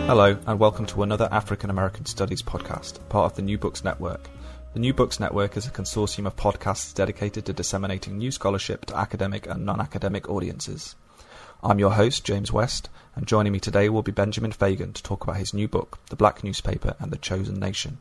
Hello, and welcome to another African American Studies podcast, part of the New Books Network. The New Books Network is a consortium of podcasts dedicated to disseminating new scholarship to academic and non-academic audiences. I'm your host, James West, and joining me today will be Benjamin Fagan to talk about his new book, The Black Newspaper and the Chosen Nation.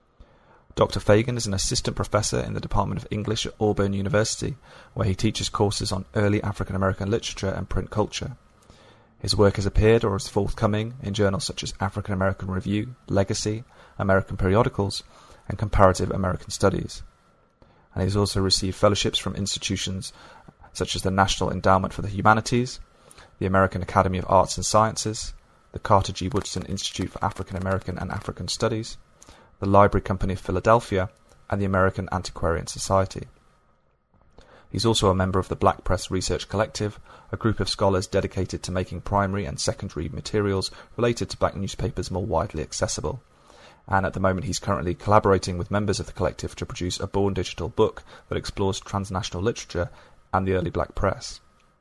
Dr. Fagan is an assistant professor in the Department of English at Auburn University, where he teaches courses on early African American literature and print culture. His work has appeared or is forthcoming in journals such as African American Review, Legacy, American Periodicals, and Comparative American Studies. And he has also received fellowships from institutions such as the National Endowment for the Humanities, the American Academy of Arts and Sciences, the Carter G. Woodson Institute for African American and African Studies, the Library Company of Philadelphia, and the American Antiquarian Society. He's also a member of the Black Press Research Collective, a group of scholars dedicated to making primary and secondary materials related to black newspapers more widely accessible. And at the moment he's currently collaborating with members of the collective to produce a born digital book that explores transnational literature and the early black press.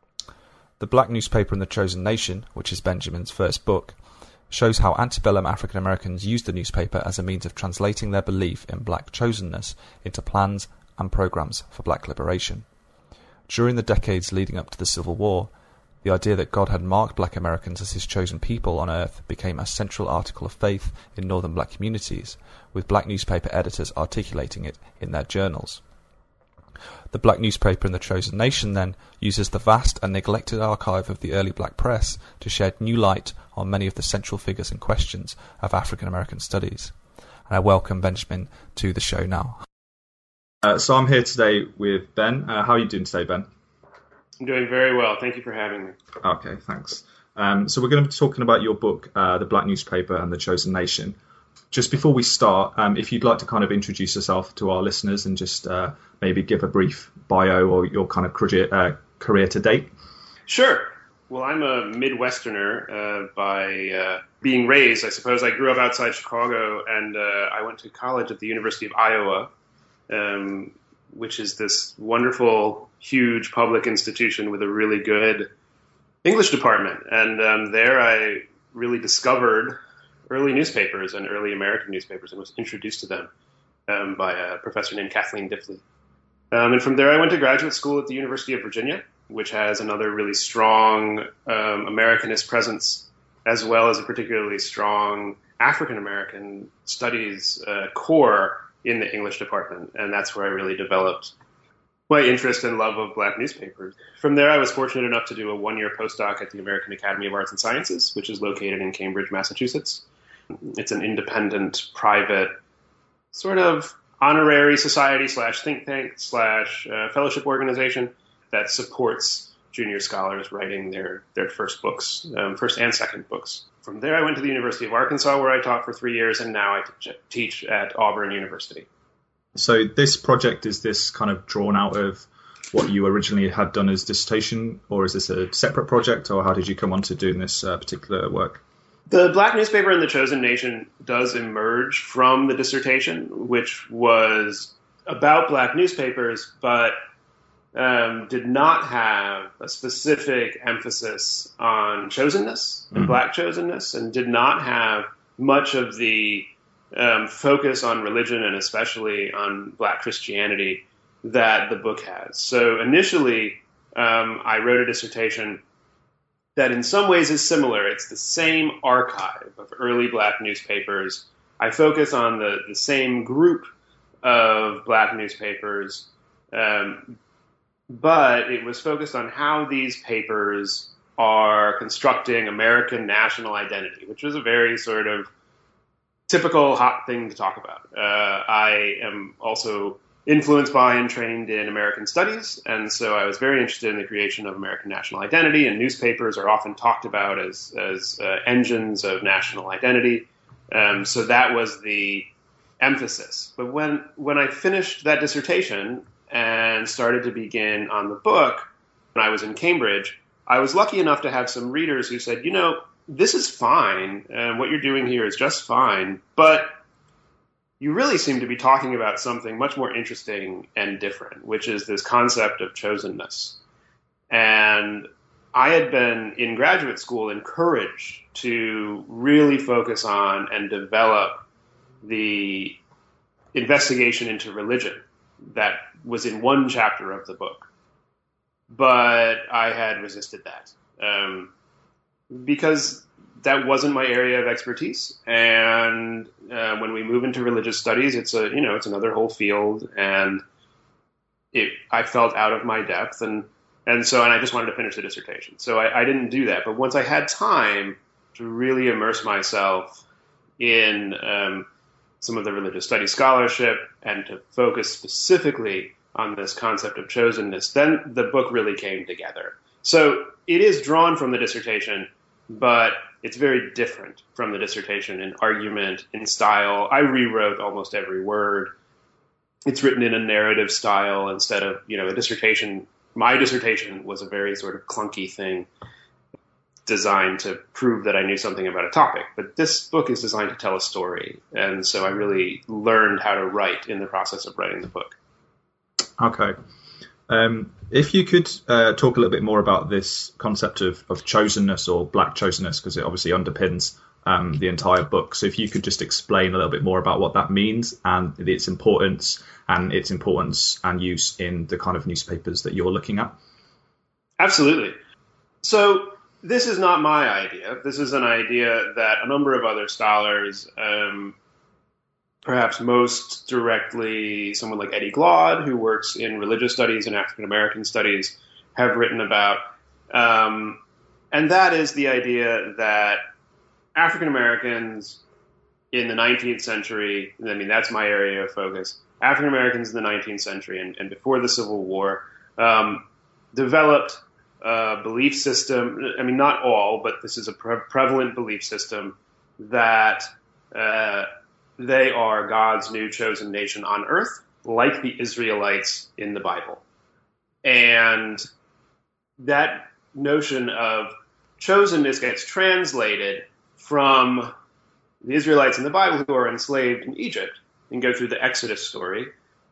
The Black Newspaper and the Chosen Nation, which is Benjamin's first book, shows how antebellum African Americans used the newspaper as a means of translating their belief in black chosenness into plans and programs for black liberation. During the decades leading up to the Civil War, the idea that God had marked black Americans as his chosen people on earth became a central article of faith in northern black communities, with black newspaper editors articulating it in their journals. The Black Newspaper and the Chosen Nation, then, uses the vast and neglected archive of the early black press to shed new light on many of the central figures and questions of African American studies. And I welcome Benjamin to the show now. So I'm here today with Ben. How are you doing today, Ben? I'm doing very well. Thank you for having me. Okay, thanks. So we're going to be talking about your book, The Black Newspaper and the Chosen Nation. Just before we start, if you'd like to kind of introduce yourself to our listeners and just maybe give a brief bio or your kind of career to date. Sure. Well, I'm a Midwesterner by being raised, I suppose. I grew up outside Chicago, and I went to college at the University of Iowa, which is this wonderful, huge public institution with a really good English department. And there I really discovered early newspapers and early American newspapers and was introduced to them by a professor named Kathleen Diffley. And from there I went to graduate school at the University of Virginia, which has another really strong Americanist presence, as well as a particularly strong African American studies core in the English department. And that's where I really developed my interest and love of black newspapers. From there, I was fortunate enough to do a one-year postdoc at the American Academy of Arts and Sciences, which is located in Cambridge, Massachusetts. It's an independent, private, sort of honorary society / think tank / fellowship organization that supports junior scholars writing their first books, first and second books. From there, I went to the University of Arkansas, where I taught for 3 years, and now I teach at Auburn University. So this project, is this kind of drawn out of what you originally had done as dissertation, or is this a separate project, or how did you come on to doing this particular work? The Black Newspaper and the Chosen Nation does emerge from the dissertation, which was about black newspapers, but did not have a specific emphasis on chosenness and black chosenness, and did not have much of the focus on religion and especially on black Christianity that the book has. So initially, I wrote a dissertation that in some ways is similar. It's the same archive of early black newspapers. I focus on the same group of black newspapers, but it was focused on how these papers are constructing American national identity, which was a very sort of typical hot thing to talk about. I am also influenced by and trained in American studies, and so I was very interested in the creation of American national identity, and newspapers are often talked about as engines of national identity. So that was the emphasis. But when I finished that dissertation and started to begin on the book, when I was in Cambridge, I was lucky enough to have some readers who said, this is fine, and what you're doing here is just fine, but you really seem to be talking about something much more interesting and different, which is this concept of chosenness. And I had been in graduate school encouraged to really focus on and develop the investigation into religion that was in one chapter of the book. But I had resisted that because that wasn't my area of expertise. And when we move into religious studies, it's another whole field, and I felt out of my depth, and I just wanted to finish the dissertation. So I didn't do that. But once I had time to really immerse myself in some of the religious studies scholarship and to focus specifically on this concept of chosenness, then the book really came together. So it is drawn from the dissertation, but it's very different from the dissertation in argument, in style. I rewrote almost every word. It's written in a narrative style instead of, a dissertation. My dissertation was a very sort of clunky thing designed to prove that I knew something about a topic. But this book is designed to tell a story. And so I really learned how to write in the process of writing the book. Okay. If you could talk a little bit more about this concept of chosenness or black chosenness, because it obviously underpins the entire book. So if you could just explain a little bit more about what that means and its importance and use in the kind of newspapers that you're looking at. Absolutely. So this is not my idea. This is an idea that a number of other scholars, perhaps most directly someone like Eddie Glaude, who works in religious studies and African American studies, have written about. And that is the idea that African Americans in the 19th century, that's my area of focus, African Americans in the 19th century and before the Civil War, developed a belief system, not all, but this is a prevalent belief system that they are God's new chosen nation on earth, like the Israelites in the Bible. And that notion of chosenness gets translated from the Israelites in the Bible who are enslaved in Egypt and go through the Exodus story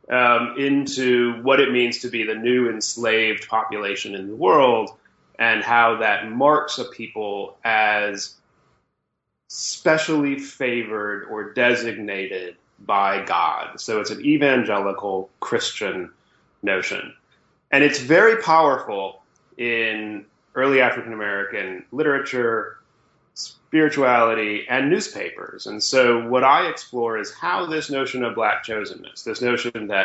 into what it means to be the new enslaved population in the world and how that marks a people as specially favored or designated by God. So it's an evangelical Christian notion. And it's very powerful in early African American literature, spirituality, and newspapers. And so what I explore is how this notion of black chosenness, this notion that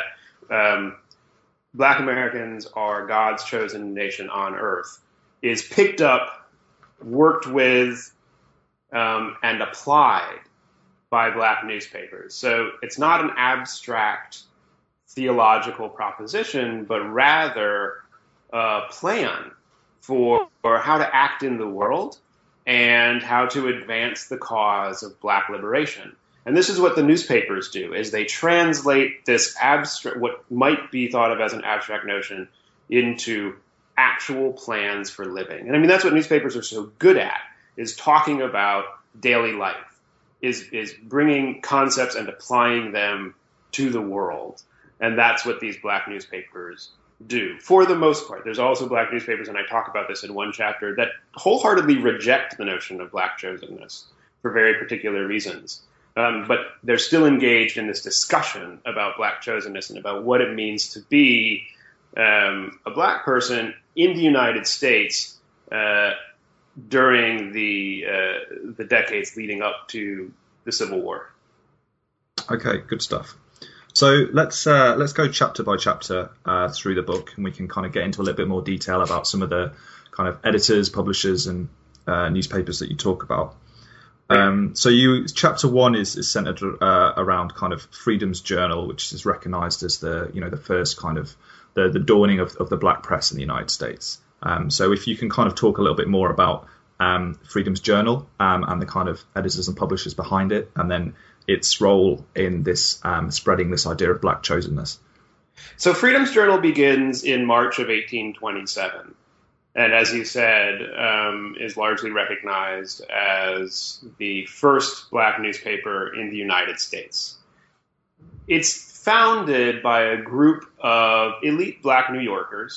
black Americans are God's chosen nation on earth, is picked up, worked with, and applied by black newspapers. So it's not an abstract theological proposition, but rather a plan for how to act in the world and how to advance the cause of black liberation. And this is what the newspapers do, is they translate this abstract, what might be thought of as an abstract notion, into actual plans for living. And that's what newspapers are so good at, is talking about daily life, is bringing concepts and applying them to the world. And that's what these black newspapers do, for the most part. There's also black newspapers, and I talk about this in one chapter, that wholeheartedly reject the notion of black chosenness for very particular reasons. But they're still engaged in this discussion about black chosenness and about what it means to be a black person in the United States during the decades leading up to the Civil War. Okay, good stuff. So let's go chapter by chapter through the book, and we can kind of get into a little bit more detail about some of the kind of editors, publishers, and newspapers that you talk about. So chapter 1 is centered around kind of Freedom's Journal, which is recognized as the first kind of the dawning of the black press in the United States. So if you can kind of talk a little bit more about Freedom's Journal and the kind of editors and publishers behind it, and then its role in this spreading this idea of black chosenness. So Freedom's Journal begins in March of 1827. And as you said, is largely recognized as the first black newspaper in the United States. It's founded by a group of elite black New Yorkers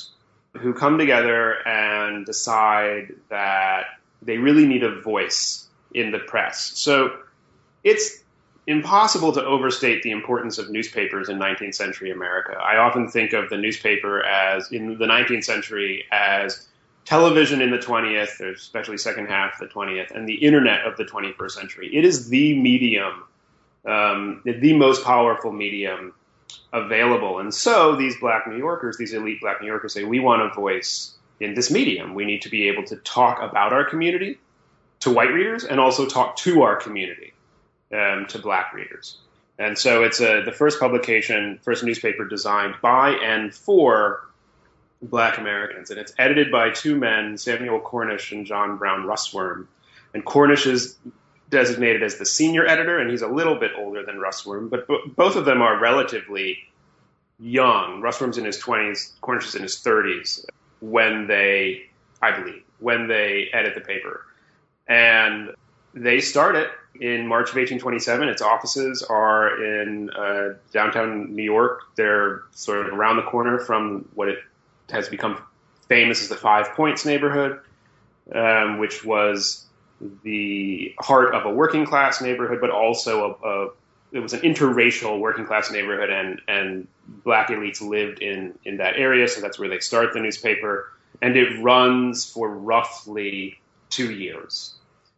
who come together and decide that they really need a voice in the press. So it's impossible to overstate the importance of newspapers in 19th century America. I often think of the newspaper as, in the 19th century, as television in the 20th, or especially second half of the 20th, and the internet of the 21st century. It is the medium, the most powerful medium available. And so these Black New Yorkers, these elite Black New Yorkers, say, we want a voice in this medium. We need to be able to talk about our community to white readers and also talk to our community to Black readers. And so it's the first publication, first newspaper designed by and for Black Americans. And it's edited by two men, Samuel Cornish and John Brown Russwurm. And Cornish is designated as the senior editor, and he's a little bit older than Russwurm, but both of them are relatively young. Russwurm's in his 20s, Cornish is in his 30s when they edit the paper. And they start it in March of 1827. Its offices are in downtown New York. They're sort of around the corner from what it has become famous as the Five Points neighborhood, which was the heart of a working class neighborhood, but also it was an interracial working class neighborhood, and Black elites lived in that area. So that's where they start the newspaper. And it runs for roughly 2 years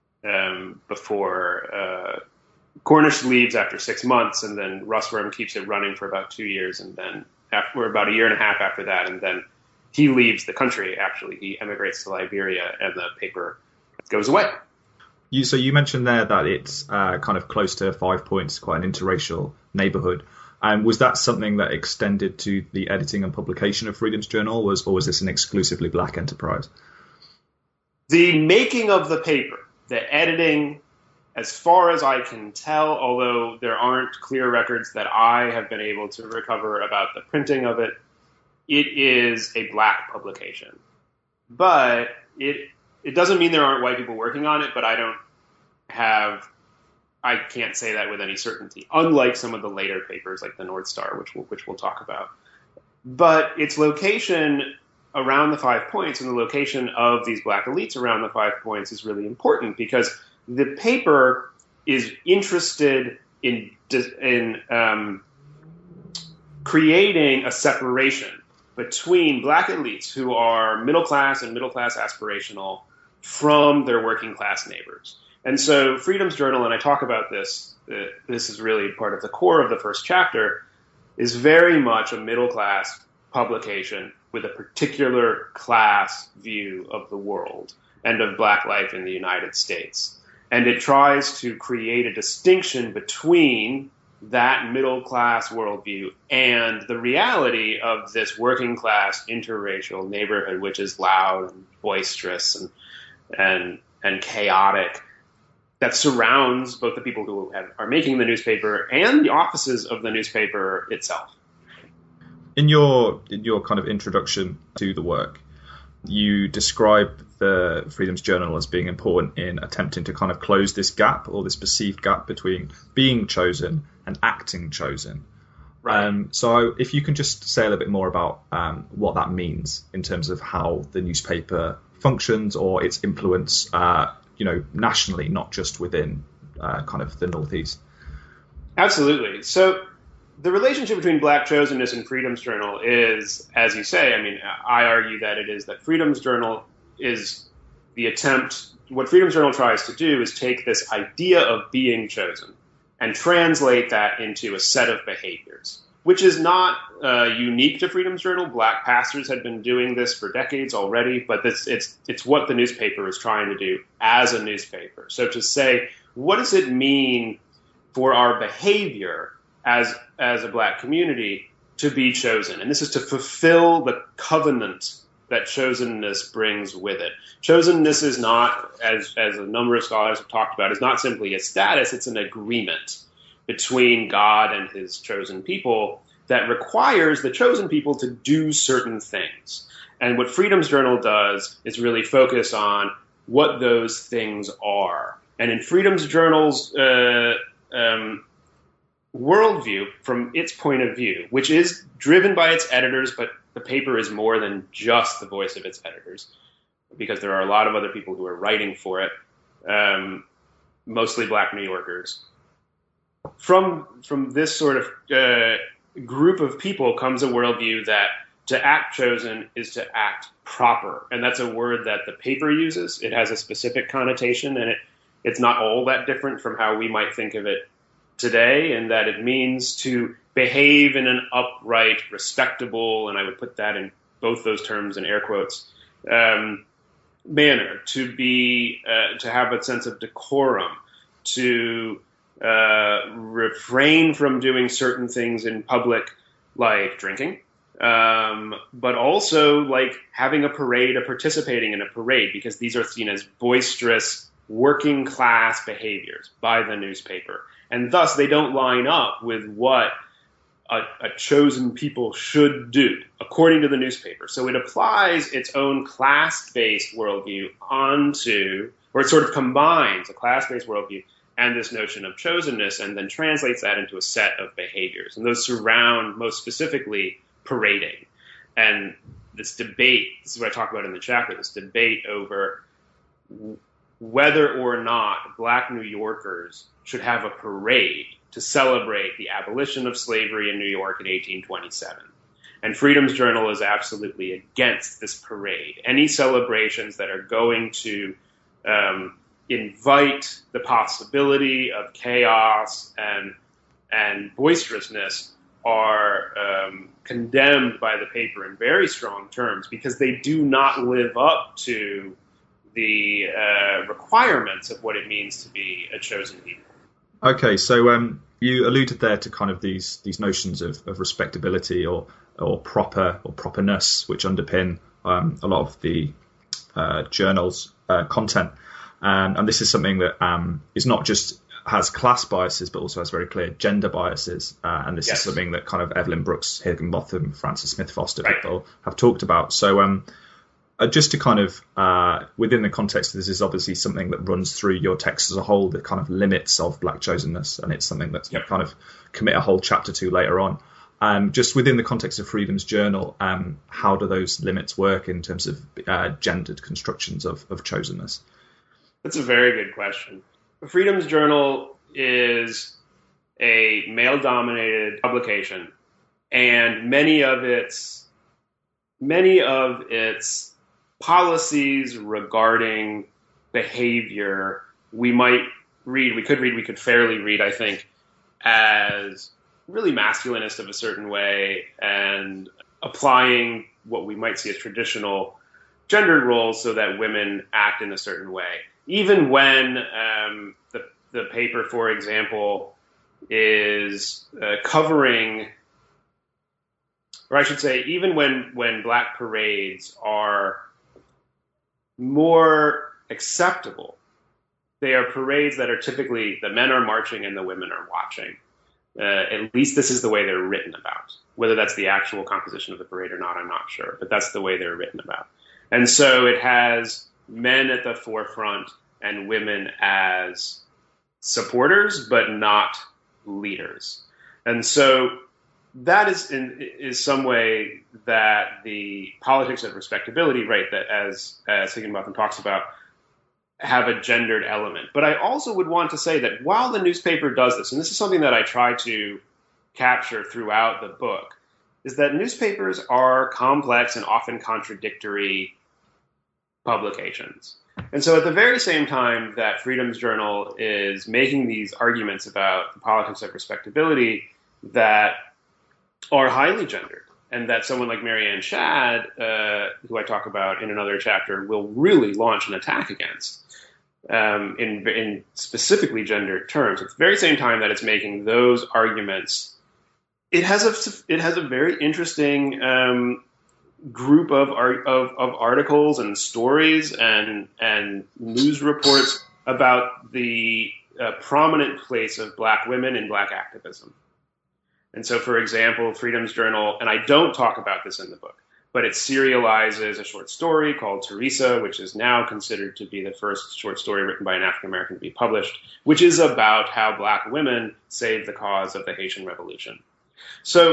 before Cornish leaves after 6 months, and then Russwurm keeps it running for about 2 years, and then after about a year and a half after that, and then he leaves the country. Actually, he emigrates to Liberia, and the paper goes away. So you mentioned there that it's kind of close to 5 Points, quite an interracial neighborhood. And was that something that extended to the editing and publication of Freedom's Journal, or was this an exclusively Black enterprise? The making of the paper, the editing, as far as I can tell, although there aren't clear records that I have been able to recover about the printing of it, it is a Black publication. But it doesn't mean there aren't white people working on it, but I can't say that with any certainty, unlike some of the later papers like the North Star, which we'll talk about. But its location around the 5 Points and the location of these Black elites around the 5 Points is really important, because the paper is interested in creating a separation between Black elites who are middle class and middle class aspirational from their working class neighbors. And so Freedom's Journal, and I talk about this, this is really part of the core of the first chapter, is very much a middle class publication with a particular class view of the world and of Black life in the United States. And it tries to create a distinction between that middle class worldview and the reality of this working class interracial neighborhood, which is loud and boisterous and chaotic, that surrounds both the people who are making the newspaper and the offices of the newspaper itself. In your kind of introduction to the work, you describe the Freedom's Journal as being important in attempting to kind of close this gap, or this perceived gap, between being chosen and acting chosen. Right. So if you can just say a little bit more about what that means in terms of how the newspaper functions, or its influence, nationally, not just within kind of the Northeast. Absolutely. So the relationship between Black chosenness and Freedom's Journal is, as you say, I argue that it is that Freedom's Journal is the attempt, what Freedom's Journal tries to do is take this idea of being chosen and translate that into a set of behaviors, which is not unique to Freedom's Journal. Black pastors had been doing this for decades already, but it's what the newspaper is trying to do as a newspaper. So to say, what does it mean for our behavior as a Black community to be chosen? And this is to fulfill the covenant that chosenness brings with it. Chosenness is not, as a number of scholars have talked about, is not simply a status, it's an agreement between God and his chosen people that requires the chosen people to do certain things. And what Freedom's Journal does is really focus on what those things are. And in Freedom's Journal's worldview, from its point of view, which is driven by its editors, but the paper is more than just the voice of its editors, because there are a lot of other people who are writing for it, mostly Black New Yorkers. From this sort of group of people comes a worldview that to act chosen is to act proper. And that's a word that the paper uses. It has a specific connotation, and it's not all that different from how we might think of it today, in that it means to behave in an upright, respectable, and I would put that in both those terms in air quotes, manner, to have a sense of decorum, to refrain from doing certain things in public, like drinking, but also like having a parade or participating in a parade, because these are seen as boisterous working class behaviors by the newspaper. And thus they don't line up with what a chosen people should do, according to the newspaper. So it applies its own class-based worldview onto, or it sort of combines a class-based worldview and this notion of chosenness, and then translates that into a set of behaviors. And those surround, most specifically, parading. And this debate, this is what I talk about in the chapter, this debate over whether or not Black New Yorkers should have a parade to celebrate the abolition of slavery in New York in 1827. And Freedom's Journal is absolutely against this parade. Any celebrations that are going to invite the possibility of chaos and boisterousness are condemned by the paper in very strong terms, because they do not live up to the requirements of what it means to be a chosen people. Okay, so you alluded there to kind of these notions of respectability or proper or properness, which underpin a lot of the journal's content, and this is something that is not just has class biases, but also has very clear gender biases, and this is something that kind of Evelyn Brooks, Higginbotham, Frances Smith Foster people have talked about. So just to kind of, within the context, this is obviously something that runs through your text as a whole, the kind of limits of Black chosenness, and it's something that you kind of commit a whole chapter to later on. Just within the context of Freedom's Journal, how do those limits work in terms of gendered constructions of chosenness? That's a very good question. Freedom's Journal is a male-dominated publication, and many of its policies regarding behavior we could fairly read, I think, as really masculinist of a certain way, and applying what we might see as traditional gendered roles so that women act in a certain way. Even when the paper, for example, is covering, or I should say, even when Black parades are more acceptable, they are parades that are typically the men are marching and the women are watching. At least this is the way they're written about. Whether that's the actual composition of the parade or not, I'm not sure, but that's the way they're written about. And so it has men at the forefront and women as supporters, but not leaders. And so that is some way that the politics of respectability, right, that as Higginbotham talks about, have a gendered element. But I also would want to say that while the newspaper does this, and this is something that I try to capture throughout the book, is that newspapers are complex and often contradictory publications. And so at the very same time that Freedom's Journal is making these arguments about the politics of respectability that are highly gendered, and that someone like Marianne Shadd, who I talk about in another chapter, will really launch an attack against in specifically gendered terms. At the very same time that it's making those arguments, it has a very interesting group of articles and stories and news reports about the prominent place of Black women in Black activism. And so, for example, Freedom's Journal, and I don't talk about this in the book, but it serializes a short story called Teresa, which is now considered to be the first short story written by an African American to be published, which is about how Black women saved the cause of the Haitian Revolution. So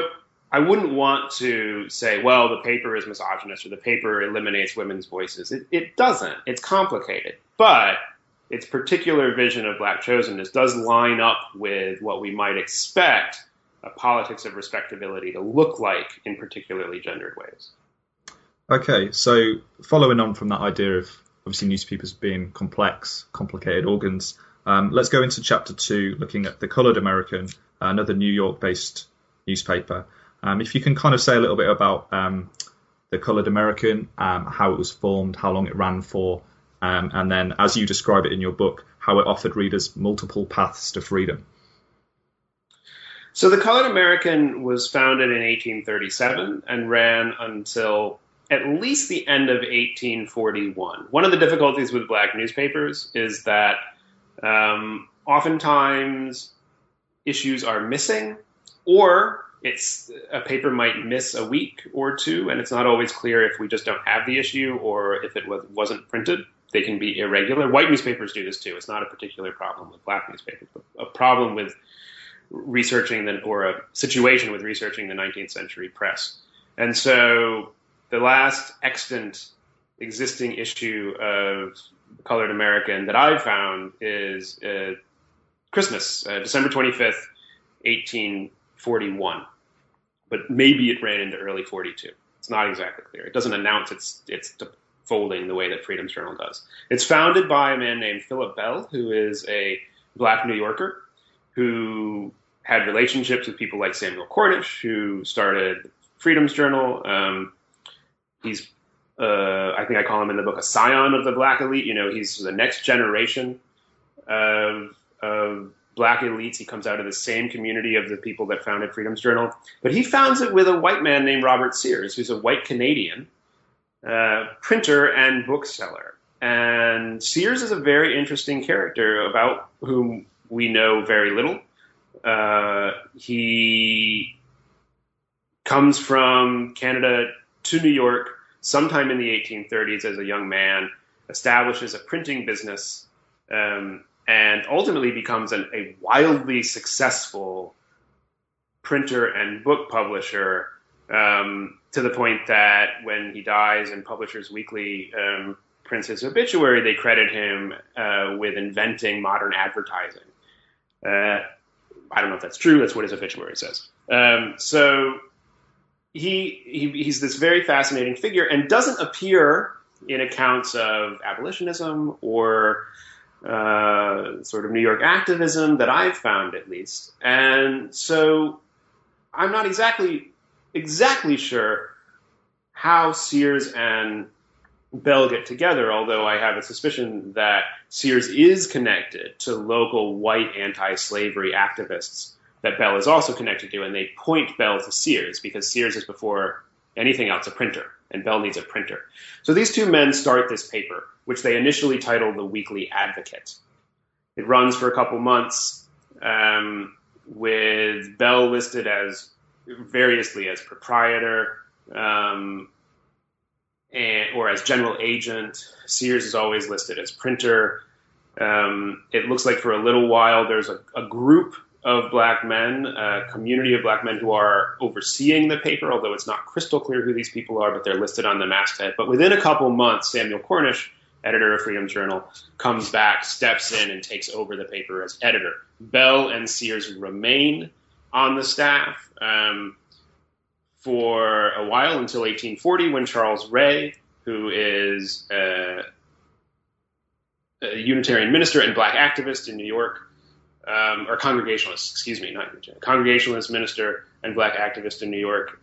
I wouldn't want to say, well, the paper is misogynist or the paper eliminates women's voices. It doesn't. It's complicated. But its particular vision of black chosenness does line up with what we might expect a politics of respectability to look like in particularly gendered ways. Okay, so following on from that idea of obviously newspapers being complex, complicated organs, let's go into chapter 2, looking at the Colored American, another New York-based newspaper. If you can kind of say a little bit about the Colored American, how it was formed, how long it ran for, and then, as you describe it in your book, how it offered readers multiple paths to freedom. So the Colored American was founded in 1837 and ran until at least the end of 1841. One of the difficulties with black newspapers is that oftentimes issues are missing, or a paper might miss a week or two, and it's not always clear if we just don't have the issue or if it wasn't printed. They can be irregular. White newspapers do this too. It's not a particular problem with black newspapers, but a problem with researching or a situation with researching the 19th century press. And so the last extant existing issue of the Colored American that I've found is Christmas, December 25th, 1841. But maybe it ran into early 42. It's not exactly clear. It doesn't announce its folding the way that Freedom's Journal does. It's founded by a man named Philip Bell, who is a black New Yorker who had relationships with people like Samuel Cornish, who started Freedom's Journal. He's, I think I call him in the book, a scion of the black elite. You know, he's the next generation of black elites. He comes out of the same community of the people that founded Freedom's Journal. But he founds it with a white man named Robert Sears, who's a white Canadian printer and bookseller. And Sears is a very interesting character about whom we know very little. He comes from Canada to New York sometime in the 1830s as a young man, establishes a printing business, and ultimately becomes a wildly successful printer and book publisher, to the point that when he dies and Publishers Weekly prints his obituary, they credit him with inventing modern advertising. I don't know if that's true. That's what his obituary says. So he's this very fascinating figure and doesn't appear in accounts of abolitionism or sort of New York activism that I've found, at least. And so I'm not exactly sure how Sears and Bell get together, although I have a suspicion that Sears is connected to local white anti-slavery activists that Bell is also connected to, and they point Bell to Sears because Sears is, before anything else, a printer, and Bell needs a printer. So these two men start this paper, which they initially titled the Weekly Advocate. It runs for a couple months, with Bell listed as variously as proprietor, or as general agent. Sears is always listed as printer. It looks like for a little while there's a group of black men, a community of black men who are overseeing the paper, although it's not crystal clear who these people are, but they're listed on the masthead. But within a couple months, Samuel Cornish, editor of Freedom's Journal, comes back, steps in, and takes over the paper as editor. Bell and Sears remain on the staff for a while until 1840, when Charles Ray, who is a Unitarian minister and black activist in New York, or Congregationalist, excuse me, not Unitarian, Congregationalist minister and black activist in New York,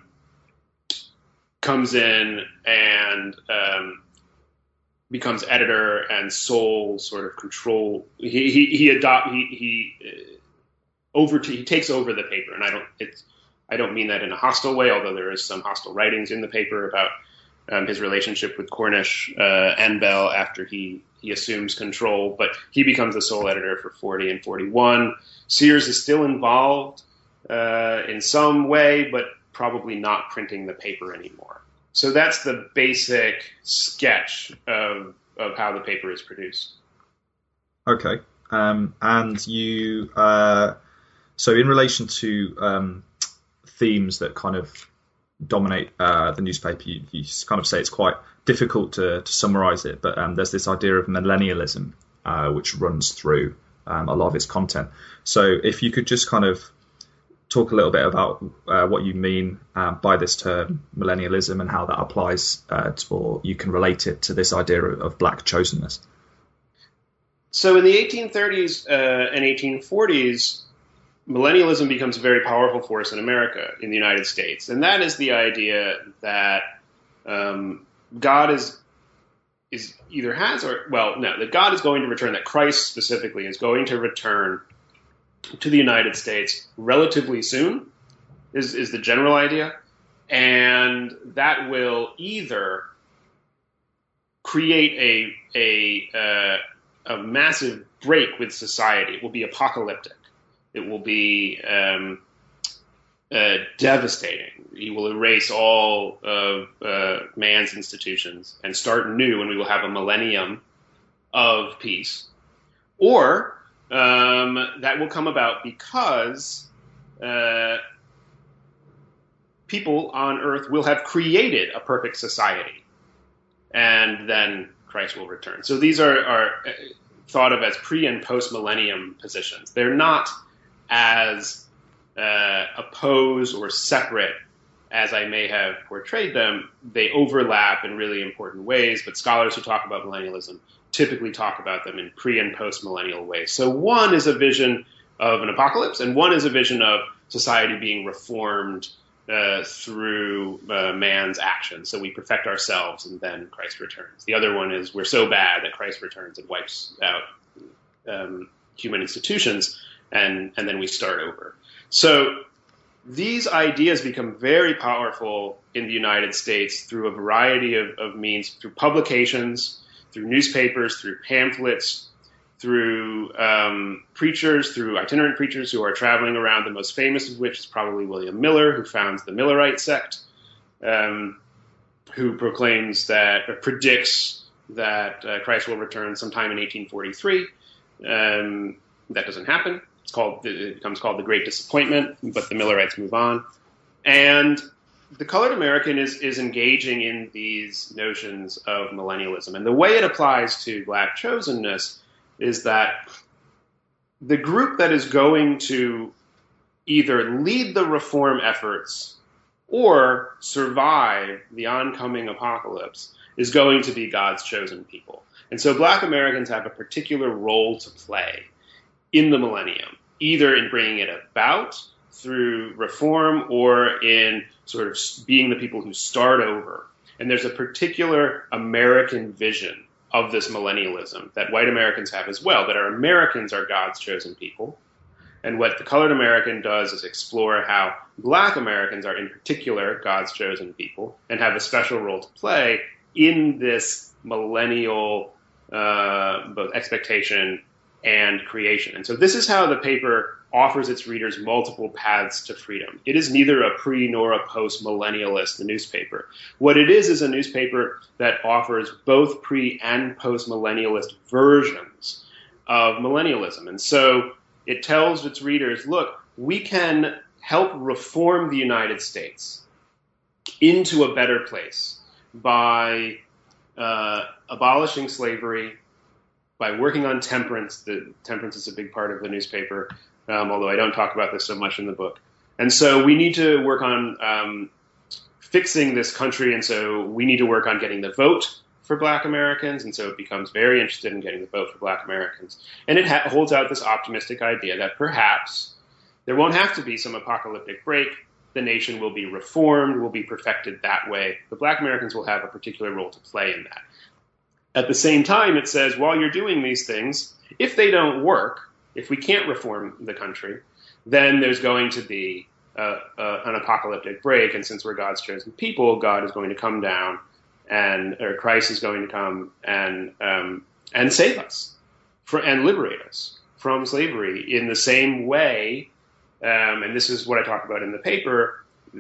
comes in and becomes editor and sole sort of control. He takes over the paper, and I don't mean that in a hostile way, although there is some hostile writings in the paper about his relationship with Cornish and Bell after he assumes control, but he becomes the sole editor for 40 and 41. Sears is still involved in some way, but probably not printing the paper anymore. So that's the basic sketch of how the paper is produced. Okay. And you, so in relation to themes that kind of dominate the newspaper. You kind of say it's quite difficult to summarize it, but there's this idea of millennialism, which runs through a lot of its content. So if you could just kind of talk a little bit about what you mean by this term millennialism and how that applies or you can relate it to this idea of black chosenness. So in the 1830s and 1840s, millennialism becomes a very powerful force in America, in the United States. And that is the idea that God is either has or, well, no, that God is going to return, that Christ specifically is going to return to the United States relatively soon, is the general idea. And that will either create a massive break with society. It will be apocalyptic. It will be devastating. He will erase all of man's institutions and start new, and we will have a millennium of peace. Or that will come about because people on earth will have created a perfect society, and then Christ will return. So these are thought of as pre- and post-millennium positions. They're not as opposed or separate as I may have portrayed them. They overlap in really important ways, but scholars who talk about millennialism typically talk about them in pre- and post-millennial ways. So one is a vision of an apocalypse, and one is a vision of society being reformed through man's actions. So we perfect ourselves, and then Christ returns. The other one is we're so bad that Christ returns and wipes out human institutions, and then we start over. So these ideas become very powerful in the United States through a variety of means, through publications, through newspapers, through pamphlets, through preachers, through itinerant preachers who are traveling around, the most famous of which is probably William Miller, who founds the Millerite sect, who proclaims that, or predicts that Christ will return sometime in 1843. That doesn't happen. It becomes called the Great Disappointment, but the Millerites move on. And the colored American is engaging in these notions of millennialism. And the way it applies to black chosenness is that the group that is going to either lead the reform efforts or survive the oncoming apocalypse is going to be God's chosen people. And so black Americans have a particular role to play in the millennium, either in bringing it about through reform or in sort of being the people who start over. And there's a particular American vision of this millennialism that white Americans have as well, that our Americans are God's chosen people. And what the colored American does is explore how black Americans are in particular God's chosen people and have a special role to play in this millennial both expectation and creation. And so this is how the paper offers its readers multiple paths to freedom. It is neither a pre nor a post-millennialist newspaper. What it is a newspaper that offers both pre and post-millennialist versions of millennialism. And so it tells its readers, look, we can help reform the United States into a better place by abolishing slavery, by working on temperance. Temperance is a big part of the newspaper, although I don't talk about this so much in the book. And so we need to work on fixing this country, and so we need to work on getting the vote for black Americans, and so it becomes very interested in getting the vote for black Americans. And it holds out this optimistic idea that perhaps there won't have to be some apocalyptic break. The nation will be reformed, will be perfected that way. But black Americans will have a particular role to play in that. At the same time, it says, while you're doing these things, if they don't work, if we can't reform the country, then there's going to be an apocalyptic break. And since we're God's chosen people, God is going to come down, or Christ is going to come and save us and liberate us from slavery in the same way. And this is what I talk about in the paper,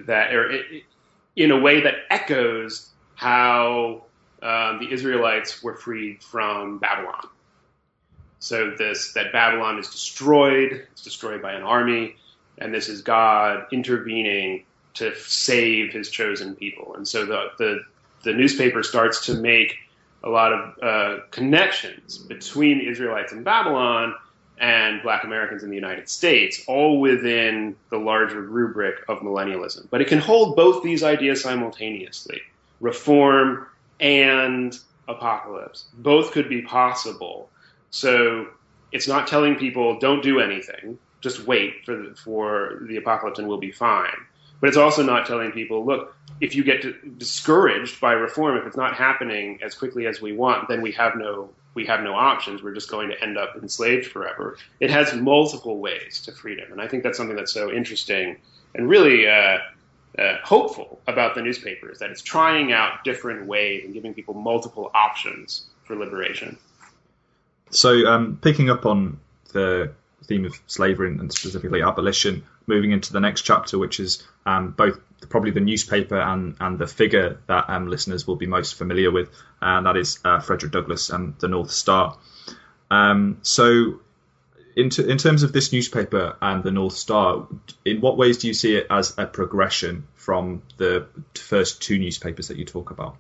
in a way that echoes how the Israelites were freed from Babylon. So that Babylon is destroyed. It's destroyed by an army. and this is God intervening to save his chosen people. And so the newspaper starts to make a lot of connections between the Israelites in Babylon and Black Americans in the United States, all within the larger rubric of millennialism. But it can hold both these ideas simultaneously, reform and apocalypse. Both could be possible. So it's not telling people don't do anything, just wait for the apocalypse and we'll be fine. But it's also not telling people, look, if you get discouraged by reform, if it's not happening as quickly as we want, then we have no options. We're just going to end up enslaved forever. It has multiple ways to freedom. And I think that's something that's so interesting and really hopeful about the newspaper, is that it's trying out different ways and giving people multiple options for liberation. So picking up on the theme of slavery and specifically abolition, moving into the next chapter, which is both probably the newspaper and the figure that listeners will be most familiar with, and that is Frederick Douglass and the North Star. So in terms of this newspaper and the North Star, in what ways do you see it as a progression from the first two newspapers that you talk about?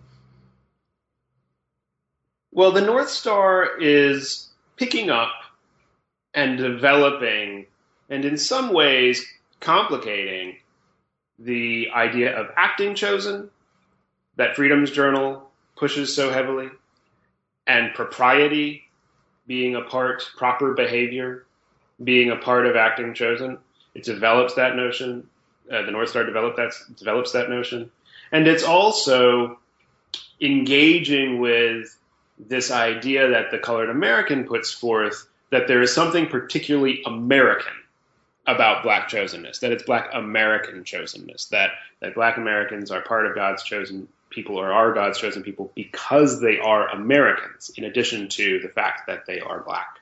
Well, the North Star is picking up and developing, and in some ways complicating, the idea of acting chosen that Freedom's Journal pushes so heavily, and propriety being proper behavior being a part of acting chosen. It develops that notion. The North Star develops that notion. And it's also engaging with this idea that the Colored American puts forth, that there is something particularly American about Black chosenness, that it's Black American chosenness, that Black Americans are part of God's chosen people, or are God's chosen people, because they are Americans, in addition to the fact that they are Black.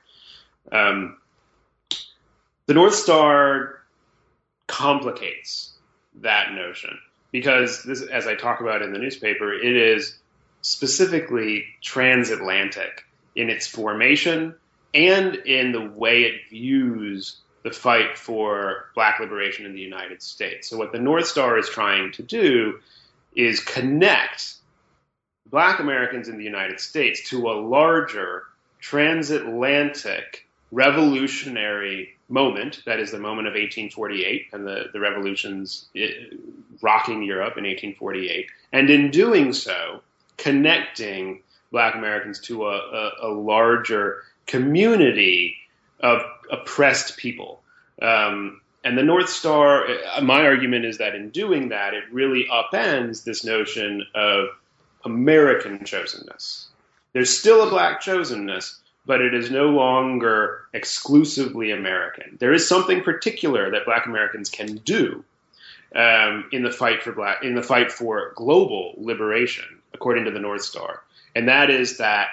The North Star complicates that notion, because this, as I talk about in the newspaper, it is specifically transatlantic in its formation and in the way it views the fight for Black liberation in the United States. So what the North Star is trying to do is connect Black Americans in the United States to a larger transatlantic revolutionary moment, that is the moment of 1848 and the revolutions rocking Europe in 1848, and in doing so, connecting Black Americans to a larger community of oppressed people. And the North Star, my argument is that in doing that, it really upends this notion of American chosenness. There's still a Black chosenness, but it is no longer exclusively American. There is something particular that Black Americans can do in the fight for global liberation, according to the North Star, and that is that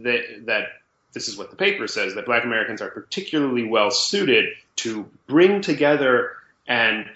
this is what the paper says, that Black Americans are particularly well suited to bring together and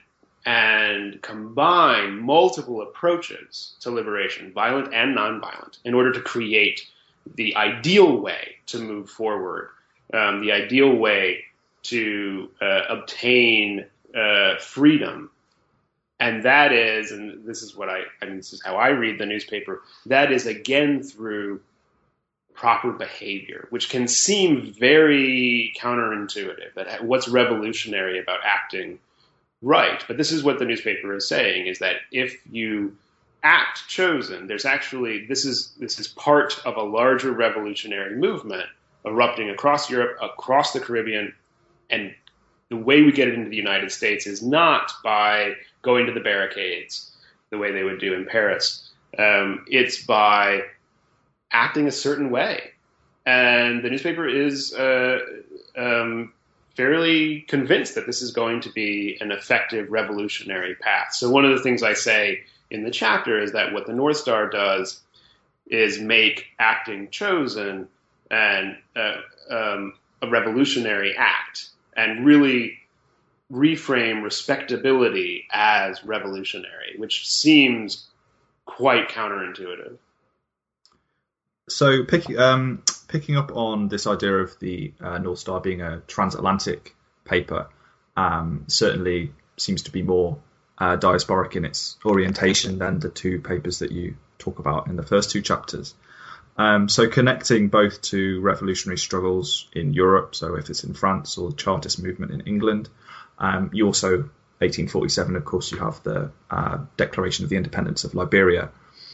combine multiple approaches to liberation, violent and nonviolent, in order to create the ideal way to move forward, the ideal way to obtain freedom. And that is, and this is this is how I read the newspaper, that is again through proper behavior, which can seem very counterintuitive, that what's revolutionary about acting right. But this is what the newspaper is saying, is that if you act chosen, there's actually, this is part of a larger revolutionary movement erupting across Europe, across the Caribbean, and the way we get it into the United States is not by going to the barricades the way they would do in Paris. It's by acting a certain way. And the newspaper is fairly convinced that this is going to be an effective revolutionary path. So one of the things I say in the chapter is that what the North Star does is make acting chosen and a revolutionary act, and really reframe respectability as revolutionary, which seems quite counterintuitive. So picking up on this idea of the North Star being a transatlantic paper, certainly seems to be more diasporic in its orientation than the two papers that you talk about in the first two chapters. So connecting both to revolutionary struggles in Europe, so if it's in France, or the Chartist movement in England, you also, 1847, of course, you have the Declaration of the Independence of Liberia.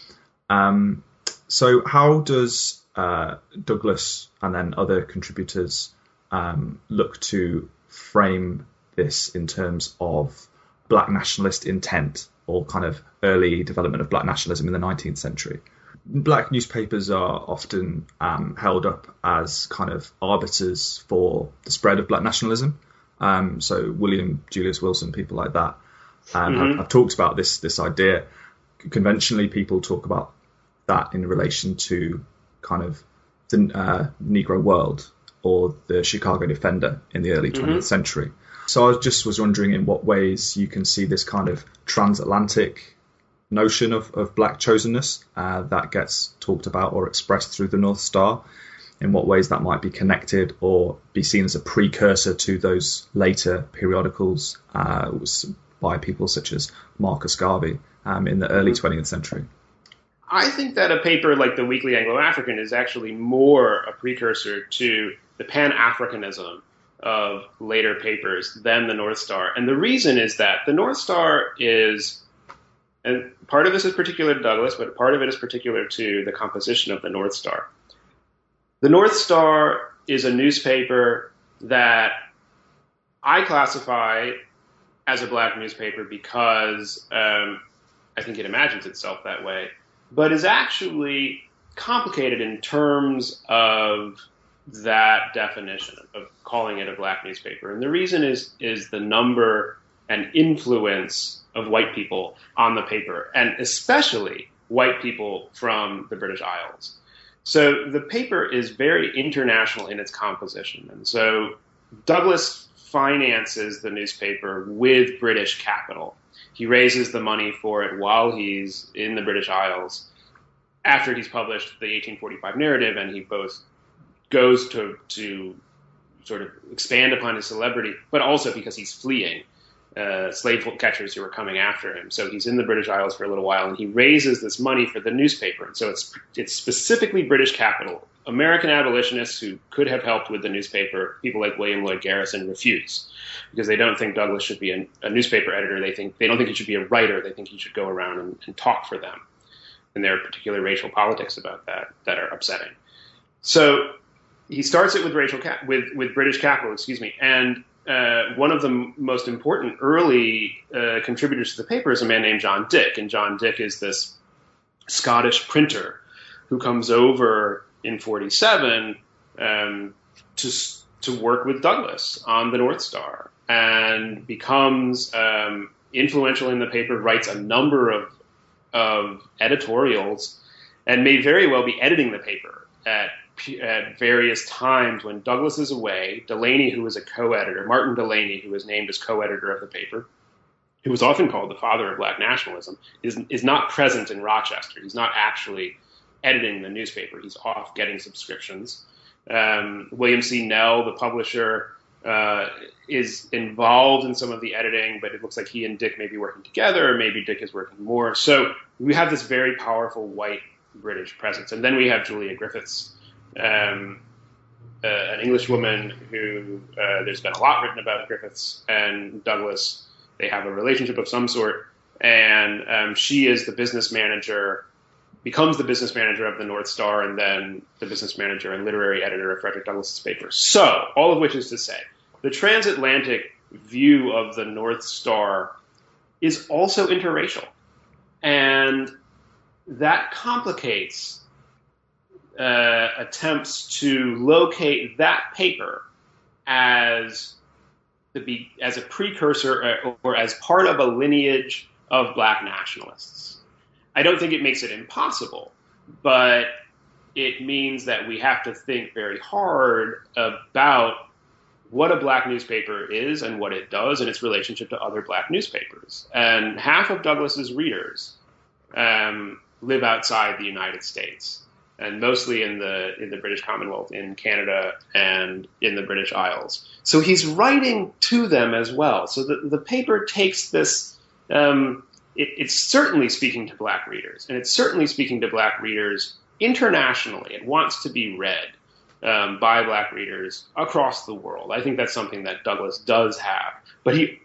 So how does Douglas and then other contributors look to frame this in terms of black nationalist intent, or kind of early development of black nationalism in the 19th century? Black newspapers are often held up as kind of arbiters for the spread of black nationalism. So William Julius Wilson, people like that, have talked about this idea. Conventionally, people talk about that in relation to kind of the Negro World or the Chicago Defender in the early 20th century. So I just was wondering in what ways you can see this kind of transatlantic notion of black chosenness that gets talked about or expressed through the North Star, in what ways that might be connected or be seen as a precursor to those later periodicals by people such as Marcus Garvey in the early 20th century. I think that a paper like the Weekly Anglo-African is actually more a precursor to the Pan-Africanism of later papers than the North Star. And the reason is that the North Star is, and part of this is particular to Douglas, but part of it is particular to the composition of the North Star. The North Star is a newspaper that I classify as a black newspaper because I think it imagines itself that way, but is actually complicated in terms of that definition of calling it a black newspaper. And the reason is the number and influence of white people on the paper, and especially white people from the British Isles. So the paper is very international in its composition. And so Douglas finances the newspaper with British capital. He raises the money for it while he's in the British Isles, after he's published the 1845 narrative, and he both goes to sort of expand upon his celebrity, but also because he's fleeing slave catchers who are coming after him. So he's in the British Isles for a little while, and he raises this money for the newspaper. And so it's specifically British capital. American abolitionists who could have helped with the newspaper, people like William Lloyd Garrison, refuse, because they don't think Douglas should be a newspaper editor. They don't think he should be a writer. They think he should go around and talk for them. And there are particular racial politics about that are upsetting. So he starts it with British capital, and one of the most important early contributors to the paper is a man named John Dick. And John Dick is this Scottish printer who comes over in 47 to work with Douglas on the North Star, and becomes influential in the paper, writes a number of editorials, and may very well be editing the paper at various times when Douglas is away. Delaney, who was a co-editor, Martin Delaney, who was named as co-editor of the paper, who was often called the father of black nationalism, is not present in Rochester. He's not actually editing the newspaper. He's off getting subscriptions. William C. Nell, the publisher, is involved in some of the editing, but it looks like he and Dick may be working together, or maybe Dick is working more. So we have this very powerful white British presence. And then we have Julia Griffiths, an Englishwoman who there's been a lot written about Griffiths and Douglas. They have a relationship of some sort, and she is the business manager, becomes the business manager of the North Star, and then the business manager and literary editor of Frederick Douglass's paper. So, all of which is to say, the transatlantic view of the North Star is also interracial, and that complicates attempts to locate that paper as a precursor or as part of a lineage of black nationalists. I don't think it makes it impossible, but it means that we have to think very hard about what a black newspaper is and what it does and its relationship to other black newspapers. And half of Douglas's readers live outside the United States. and mostly in the British Commonwealth, in Canada, and in the British Isles. So he's writing to them as well. So the paper takes this. It's certainly speaking to black readers, and it's certainly speaking to black readers internationally. It wants to be read by black readers across the world. I think that's something that Douglass does have, but he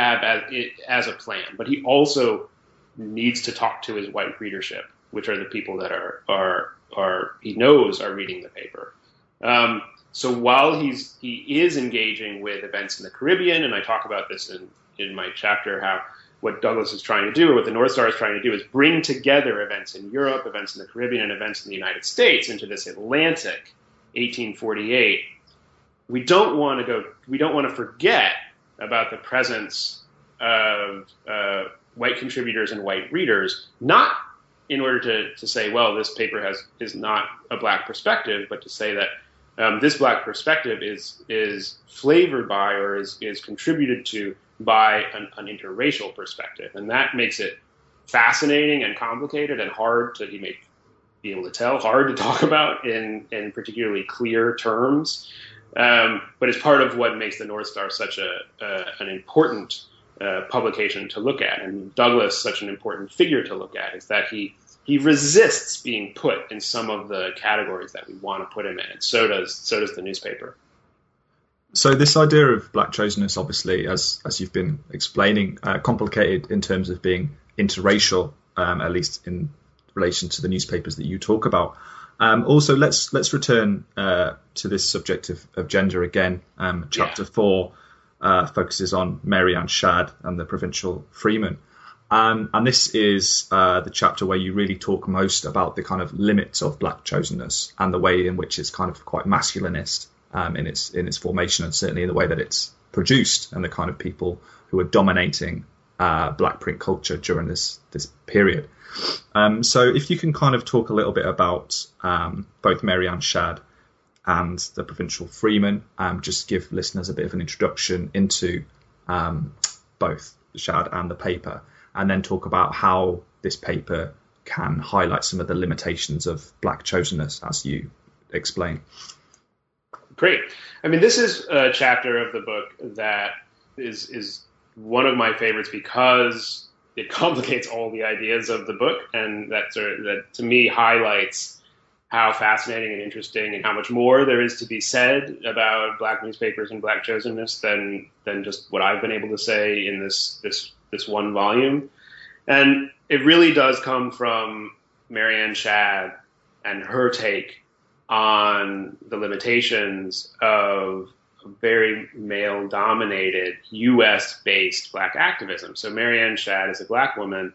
as a plan. But he also needs to talk to his white readership, which are the people that are he knows are reading the paper. So while he is engaging with events in the Caribbean, and I talk about this in my chapter, how what Douglass is trying to do, or what the North Star is trying to do, is bring together events in Europe, events in the Caribbean, and events in the United States into this Atlantic 1848. We don't want to forget about the presence of white contributors and white readers, not in order to say, well, this paper is not a black perspective, but to say that this black perspective is flavored by, or is contributed to by an interracial perspective. And that makes it fascinating and complicated and hard to be able to tell, hard to talk about in particularly clear terms. But it's part of what makes the North Star such an important publication to look at, and Douglass such an important figure to look at, is that he resists being put in some of the categories that we want to put him in, and so does the newspaper. So this idea of black chosenness, obviously, as you've been explaining, complicated in terms of being interracial, at least in relation to the newspapers that you talk about. Also, let's return to this subject of gender again. Chapter 4 focuses on Mary Ann Shadd and the Provincial Freeman. And this is the chapter where you really talk most about the kind of limits of black chosenness and the way in which it's kind of quite masculinist in its formation, and certainly in the way that it's produced, and the kind of people who are dominating black print culture during this period. So if you can kind of talk a little bit about both Mary Ann Shadd and the Provincial Freeman, just give listeners a bit of an introduction into both Shadd and the paper, and then talk about how this paper can highlight some of the limitations of black chosenness, as you explain. Great. I mean, this is a chapter of the book that is one of my favorites because it complicates all the ideas of the book, and that to me highlights how fascinating and interesting and how much more there is to be said about black newspapers and black chosenness than just what I've been able to say in this one volume. And it really does come from Mary Ann Shadd and her take on the limitations of very male-dominated, U.S.-based black activism. So Mary Ann Shadd is a black woman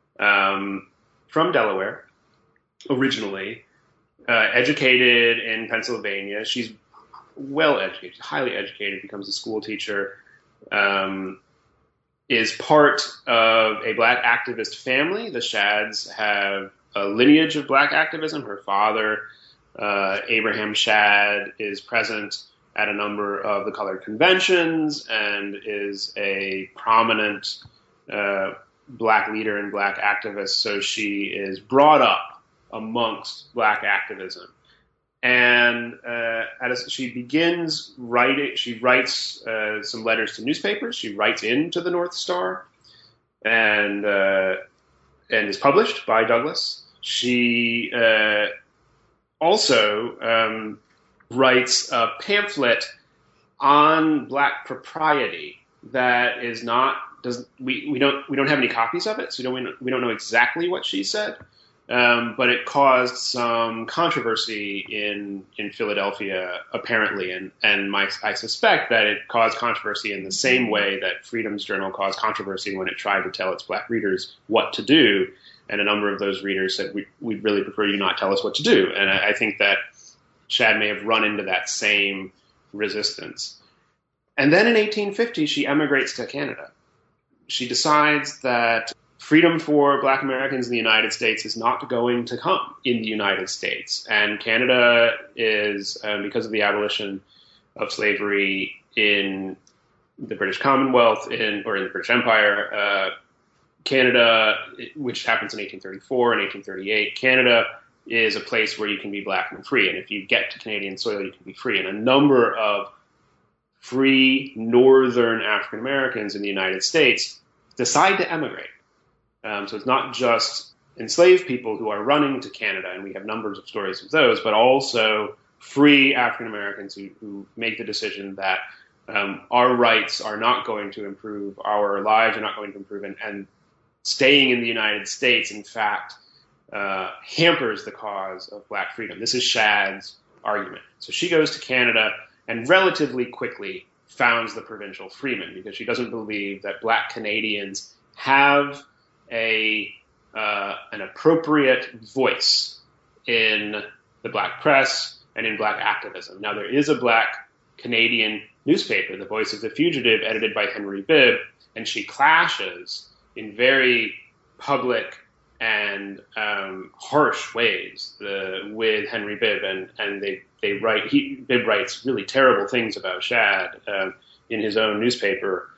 from Delaware, originally, educated in Pennsylvania. She's well-educated, highly educated, becomes a school teacher, is part of a black activist family. The Shadds have a lineage of black activism. Her father, Abraham Shadd, is present at a number of the colored conventions and is a prominent black leader and black activist. So she is brought up amongst black activism. And she begins writing, she writes some letters to newspapers. She writes into the North Star and is published by Douglass. She also writes a pamphlet on black propriety that is not we don't have any copies of it, so we don't know exactly what she said. But it caused some controversy in Philadelphia, apparently, and I suspect that it caused controversy in the same way that Freedom's Journal caused controversy when it tried to tell its black readers what to do, and a number of those readers said, we'd really prefer you not tell us what to do. And I think that Shadd may have run into that same resistance. And then in 1850, she emigrates to Canada. She decides that freedom for black Americans in the United States is not going to come in the United States. And Canada is, because of the abolition of slavery in the British Commonwealth or in the British Empire, Canada, which happens in 1834 and 1838, Canada is a place where you can be black and free. And if you get to Canadian soil, you can be free. And a number of free northern African Americans in the United States decide to emigrate. So it's not just enslaved people who are running to Canada, and we have numbers of stories of those, but also free African Americans who make the decision that our rights are not going to improve, our lives are not going to improve, and staying in the United States, in fact, hampers the cause of black freedom. This is Shad's argument. So she goes to Canada and relatively quickly founds the Provincial Freeman because she doesn't believe that black Canadians have an appropriate voice in the black press and in black activism. Now, there is a black Canadian newspaper, The Voice of the Fugitive, edited by Henry Bibb, and she clashes in very public and harsh ways with Henry Bibb, and Bibb writes really terrible things about Shad in his own newspaper,